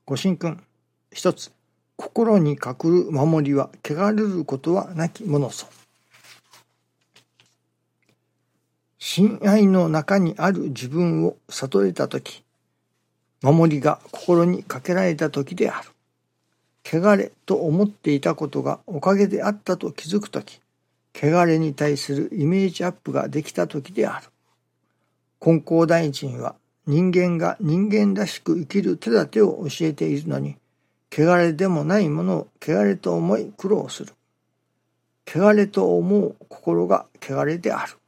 ご神君。一つ、心に隠る守りは汚れることはなきものぞ。親愛の中にある自分を悟れたとき、守りが心にかけられたときである。汚れと思っていたことがおかげであったと気づくとき、汚れに対するイメージアップができたときである。金光大臣は人間が人間らしく生きる手立てを教えているのに、汚れでもないものを汚れと思い苦労する。汚れと思う心が汚れである。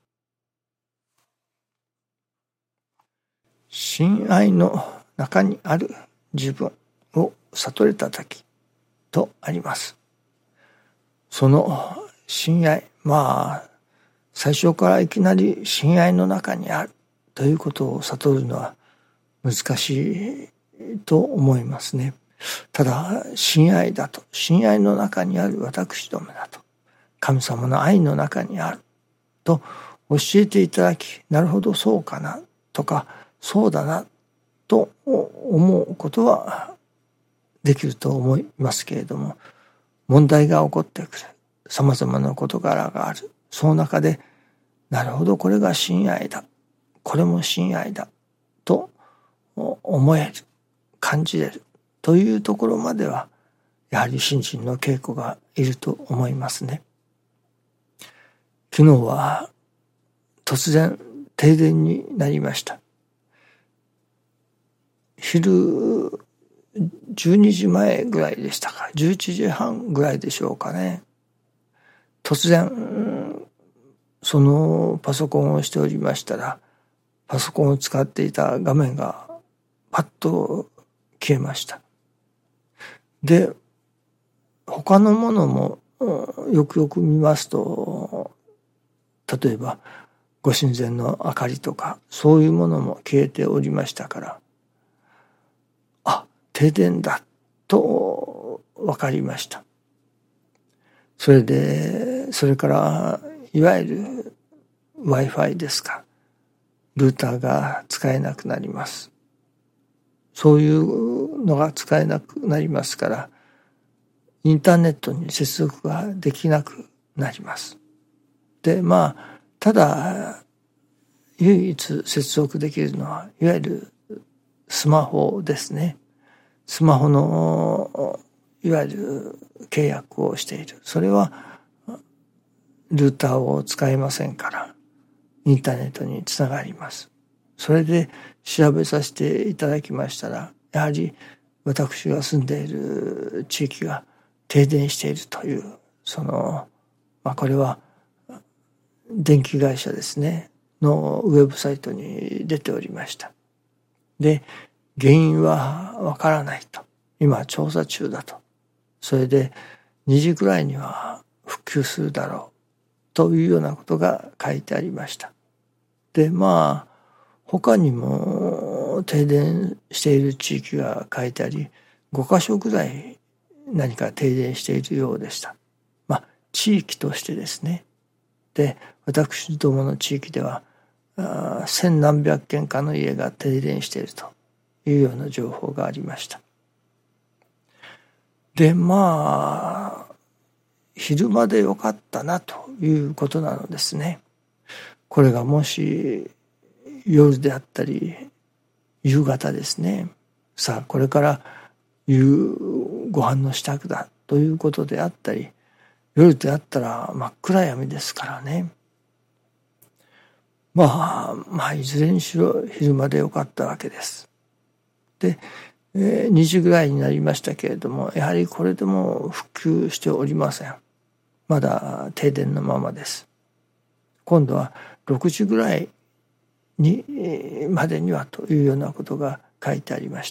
親愛の中にある自分を悟れたときとあります。その親愛、最初からいきなり親愛の中にあるということを悟るのは難しいと思いますね。ただ親愛だと、親愛の中にある私どもだと、神様の愛の中にあると教えていただき、なるほどそうかなとかそうだなと思うことはできると思いますけれども、問題が起こってくる、様々な事柄がある、その中でなるほどこれが親愛だ、これも親愛だと思える、感じれるというところまではやはり信心の稽古がいると思いますね。昨日は突然停電になりました。昼12時前ぐらいでしたか、11時半ぐらいでしょうかね。突然そのパソコンをしておりましたら、パソコンを使っていた画面がパッと消えました。で、他のものもよくよく見ますと、例えばご神前の明かりとかそういうものも消えておりましたから、停電だと分かりました。それからいわゆる Wi-Fi ですか、ルーターが使えなくなります。そういうのが使えなくなりますから、インターネットに接続ができなくなります。で、ただ唯一接続できるのはいわゆるスマホですね。スマホのいわゆる契約をしている。それはルーターを使えませんからインターネットにつながります。それで調べさせていただきましたら、やはり私が住んでいる地域が停電しているという、これは電気会社ですねのウェブサイトに出ておりました。で、原因はわからないと、今調査中だと、それで2時くらいには復旧するだろうというようなことが書いてありました。で、他にも停電している地域が書いてあり、5カ所ぐらい何か停電しているようでした。地域としてですね。で、私どもの地域では千何百軒かの家が停電しているというような情報がありました。で、昼間でよかったなということなのですね。これがもし夜であったり夕方ですね、さあこれから夕ご飯の支度だということであったり、夜であったら真っ暗闇ですからね。いずれにしろ昼間でよかったわけです。で、2時ぐらいになりましたけれども、やはりこれでも復旧しておりません。まだ停電のままです。今度は6時ぐらいにまでにはというようなことが書いてありました。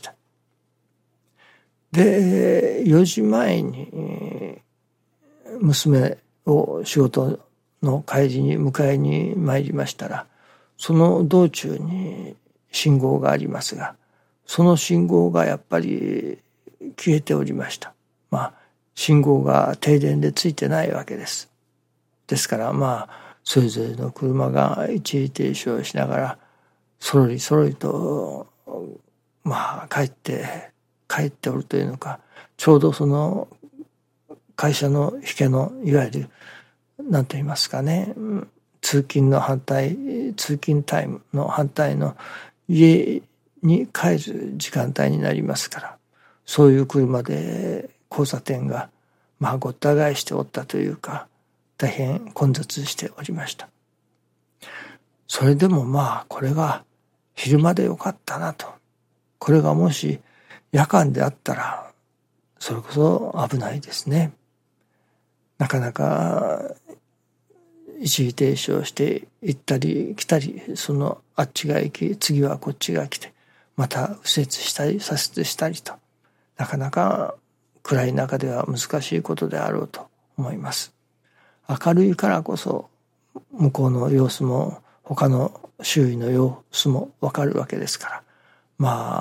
で、4時前に娘を仕事の帰りに迎えに参りましたら、その道中に信号がありますが、その信号がやっぱり消えておりました。信号が停電でついてないわけです。ですからそれぞれの車が一時停止をしながらそろりそろりと帰って帰っておるというのか、ちょうどその会社の引けのいわゆる何と言いますかね、通勤タイムの反対の家に帰る時間帯になりますから、そういう車で交差点がごった返しておったというか、大変混雑しておりました。それでもこれが昼間でよかったなと。これがもし夜間であったらそれこそ危ないですね。なかなか一時停止をして行ったり来たり、そのあっちが行き次はこっちが来て、また右折したり左折したりと、なかなか暗い中では難しいことであろうと思います。明るいからこそ向こうの様子も他の周囲の様子もわかるわけですから、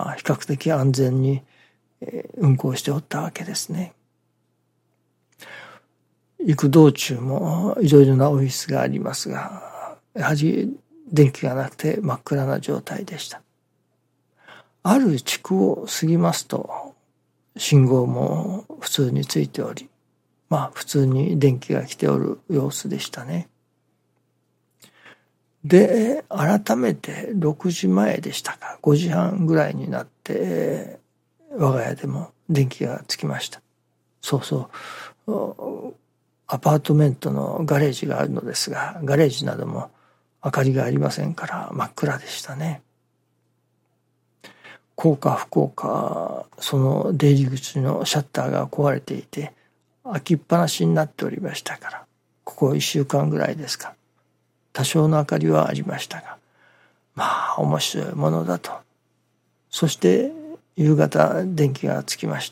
比較的安全に運行しておったわけですね。行く道中もいろいろなオフィスがありますが、やはり電気がなくて真っ暗な状態でした。ある地区を過ぎますと信号も普通についており、普通に電気が来ておる様子でしたね。で、改めて6時前でしたか、5時半ぐらいになって我が家でも電気がつきました。アパートメントのガレージがあるのですが、ガレージなども明かりがありませんから真っ暗でしたね。幸か不幸か、その出入り口のシャッターが壊れていて開きっぱなしになっておりましたから、ここ1週間ぐらいですか、多少の明かりはありましたが、面白いものだと。そして夕方電気がつきました。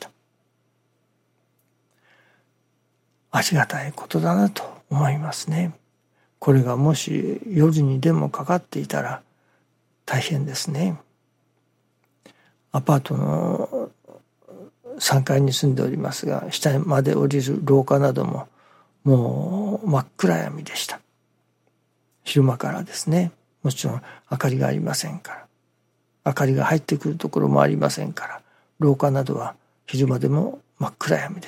ありがたいことだなと思いますね。これがもし夜にでもかかっていたら大変ですね。アパートの3階に住んでおりますが、下まで降りる廊下などももう真っ暗闇でした。昼間からですね。もちろん明かりがありませんから、明かりが入ってくるところもありませんから、廊下などは昼間でも真っ暗闇です。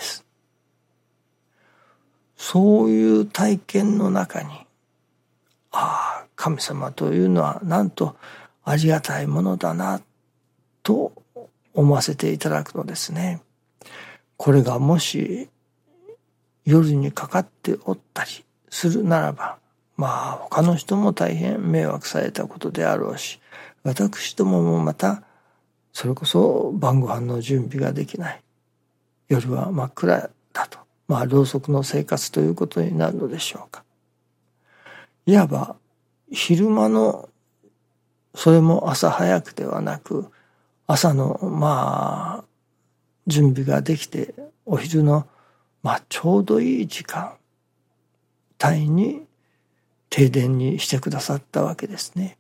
そういう体験の中に、神様というのはなんとありがたいものだなと思わせていただくのですね。これがもし夜にかかっておったりするならば、他の人も大変迷惑されたことであろうし、私どももまたそれこそ晩ご飯の準備ができない、夜は真っ暗だと、ろうそくの生活ということになるのでしょうか。いわば昼間の、それも朝早くではなく朝の準備ができて、お昼のちょうどいい時間帯に停電にしてくださったわけですね。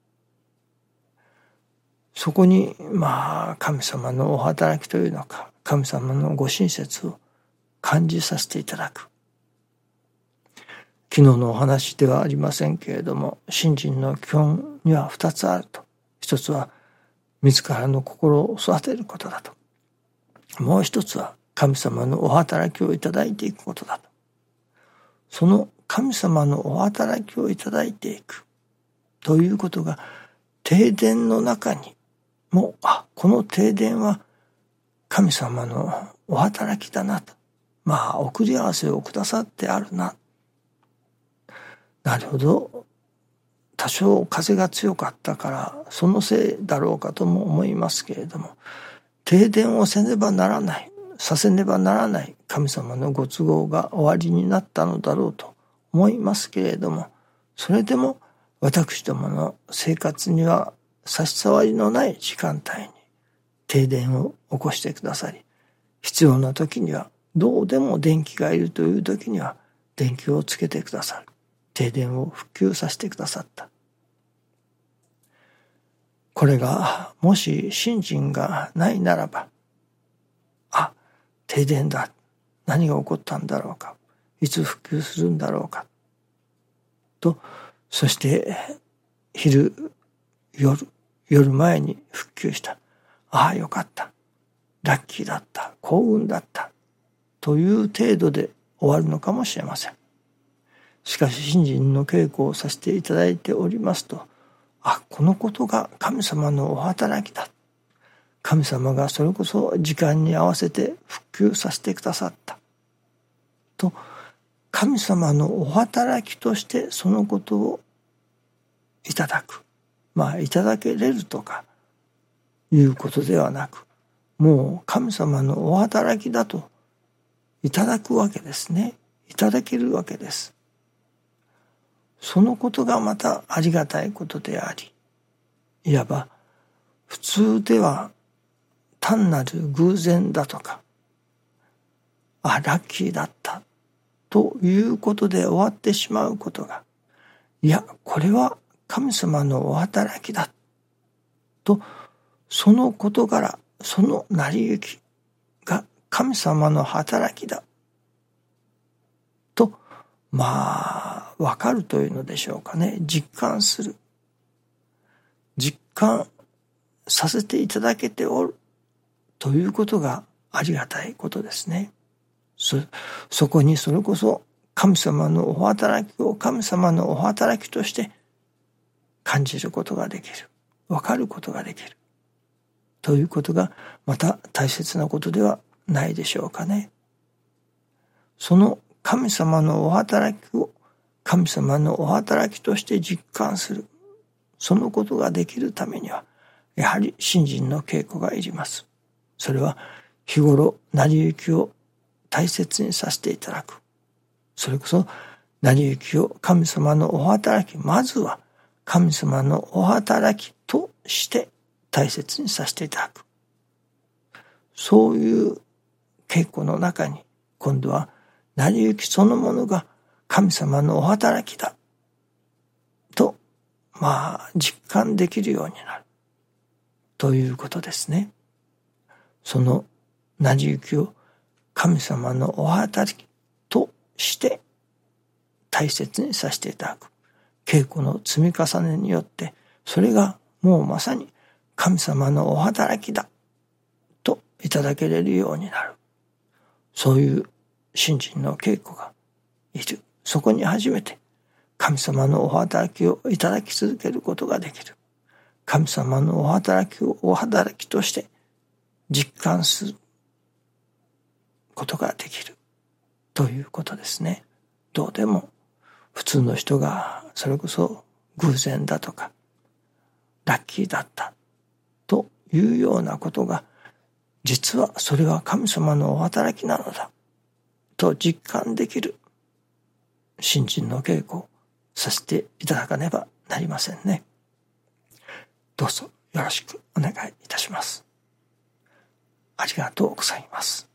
そこに神様のお働きというのか、神様のご親切を感じさせていただく。昨日のお話ではありませんけれども、信心の基本には2つあると。一つは自らの心を育てることだと。もう一つは神様のお働きをいただいていくことだと。その神様のお働きをいただいていくということが、停電の中にもこの停電は神様のお働きだなと、送り合わせをくださってあるな。なるほど、多少風が強かったからそのせいだろうかとも思いますけれども、停電をさせねばならない神様のご都合が終わりになったのだろうと思いますけれども、それでも私どもの生活には差し障りのない時間帯に停電を起こしてくださり、必要な時には、どうでも電気がいるという時には電気をつけてくださる。停電を復旧させてくださった。これがもし信心がないならば、停電だ、何が起こったんだろうか、いつ復旧するんだろうかと、そして夜前に復旧した。よかった。 ラッキーだった、幸運だったという程度で終わるのかもしれません。しかし信心の稽古をさせていただいておりますと、このことが神様のお働きだ。神様がそれこそ時間に合わせて復旧させてくださったと、神様のお働きとしてそのことをいただく、いただけれるとかいうことではなく、もう神様のお働きだといただくわけですね。いただけるわけです。そのことがまたありがたいことであり、いわば普通では単なる偶然だとか、ラッキーだったということで終わってしまうことが、これは神様のお働きだと、その事柄、その成り行きが神様の働きだと、わかるというのでしょうかね。実感する。実感させていただけておるということがありがたいことですね。そこにそれこそ神様のお働きを神様のお働きとして感じることができる。わかることができる。ということがまた大切なことではないでしょうかね。その神様のお働きを神様のお働きとして実感する。そのことができるためには、やはり信心の稽古がいります。それは日頃成り行きを大切にさせていただく。それこそ成り行きを神様のお働き、まずは神様のお働きとして大切にさせていただく。そういう稽古の中に今度は成り行きそのものが神様のお働きだと実感できるようになるということですね。その成り行きを神様のお働きとして大切にさせていただく稽古の積み重ねによって、それがもうまさに神様のお働きだといただけれるようになる。そういう信心の稽古がいる。そこに初めて神様のお働きをいただき続けることができる。神様のお働きをお働きとして実感することができるということですね。どうでも普通の人がそれこそ偶然だとかラッキーだったというようなことが、実はそれは神様のお働きなのだと実感できる信心の稽古をさせていただかねばなりませんね。どうぞよろしくお願いいたします。ありがとうございます。